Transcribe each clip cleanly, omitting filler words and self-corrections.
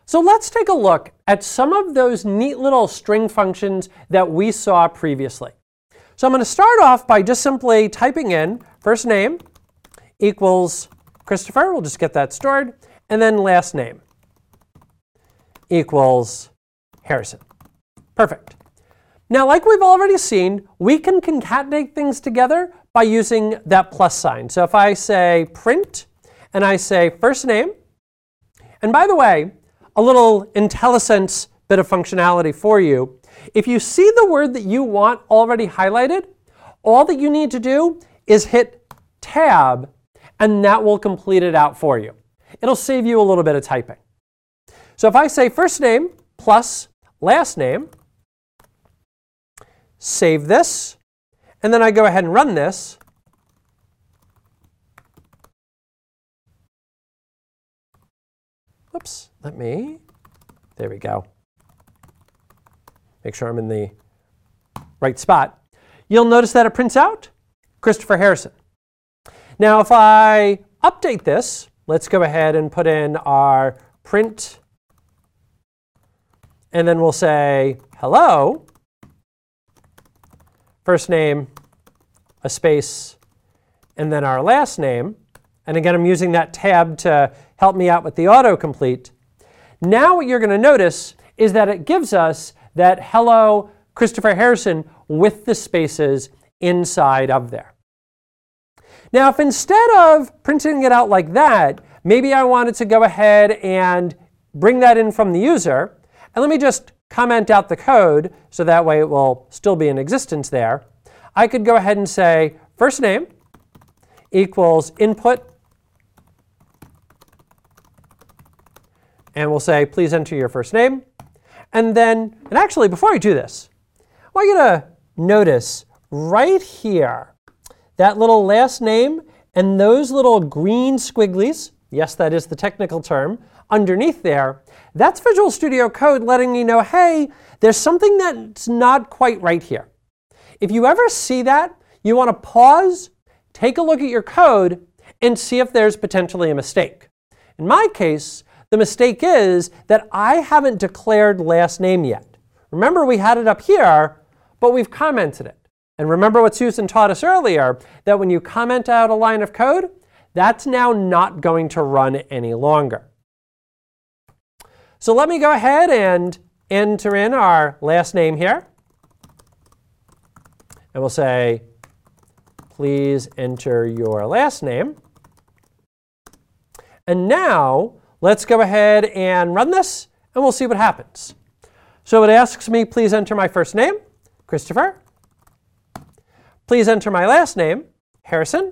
So let's take a look at some of those neat little string functions that we saw previously. So I'm going to start off by just simply typing in first name equals Christopher. We'll just get that stored. And then last name equals Harrison. Perfect. Now, like we've already seen, we can concatenate things together by using that plus sign. So if I say print and I say first name, and by the way, a little IntelliSense bit of functionality for you. If you see the word that you want already highlighted, all that you need to do is hit Tab, and that will complete it out for you. It'll save you a little bit of typing. So if I say first name plus last name, save this, and then I go ahead and run this, oops, there we go. Make sure I'm in the right spot. You'll notice that it prints out Christopher Harrison. Now, if I update this, let's go ahead and put in our print, and then we'll say hello, first name, a space, and then our last name. And again, I'm using that tab to help me out with the autocomplete. Now what you're going to notice is that it gives us that hello Christopher Harrison with the spaces inside of there. Now, if instead of printing it out like that, maybe I wanted to go ahead and bring that in from the user, and let me just comment out the code so that way it will still be in existence there. I could go ahead and say first name equals input, and we'll say please enter your first name. And actually before I do this, I want you to notice right here that little last name and those little green squigglies, yes, that is the technical term, underneath there, that's Visual Studio Code letting me know, hey, there's something that's not quite right here. If you ever see that, you want to pause, take a look at your code, and see if there's potentially a mistake. In my case, the mistake is that I haven't declared last name yet. Remember, we had it up here, but we've commented it. And remember what Susan taught us earlier, that when you comment out a line of code, that's now not going to run any longer. So let me go ahead and enter in our last name here. And we'll say, please enter your last name. And now, let's go ahead and run this, and we'll see what happens. So it asks me, please enter my first name, Christopher. Please enter my last name, Harrison.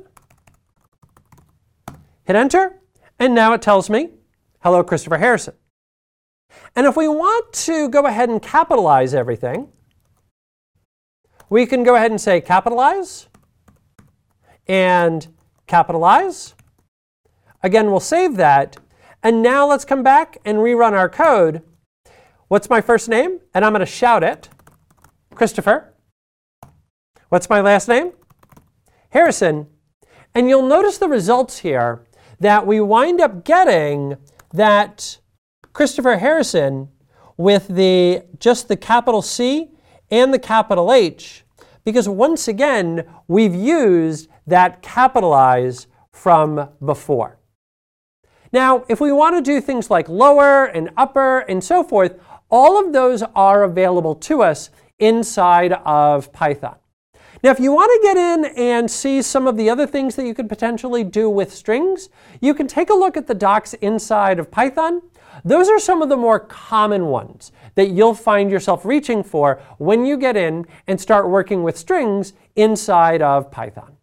Hit enter, and now it tells me, hello, Christopher Harrison. And if we want to go ahead and capitalize everything, we can go ahead and say capitalize and capitalize. Again, we'll save that. And now let's come back and rerun our code. What's my first name? And I'm going to shout it, Christopher. What's my last name? Harrison. And you'll notice the results here that we wind up getting that Christopher Harrison with just the capital C and the capital H, because once again, we've used that capitalize from before. Now, if we want to do things like lower and upper and so forth, all of those are available to us inside of Python. Now, if you want to get in and see some of the other things that you could potentially do with strings, you can take a look at the docs inside of Python. Those are some of the more common ones that you'll find yourself reaching for when you get in and start working with strings inside of Python.